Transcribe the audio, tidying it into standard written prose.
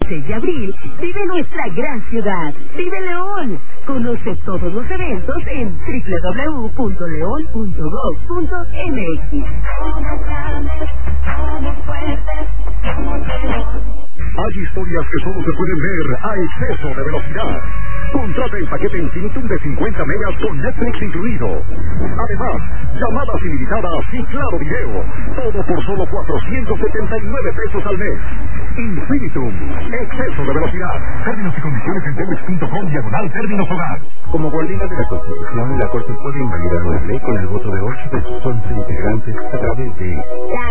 16 de abril, vive nuestra gran ciudad. ¡Vive León! Conoce todos los eventos en www.leon.gov.mx. Hay historias que solo se pueden ver a exceso de velocidad. Contrata el paquete Infinitum de 50 megas con Netflix incluido. Además, llamadas ilimitadas y claro video. Todo por solo 479 pesos al mes. Infinitum, exceso de velocidad. Términos y condiciones en telmex.com/términos hogar. Como guardiana de la Constitución, la Corte puede invalidar una ley con el voto de 8 de sus 11 integrantes a través de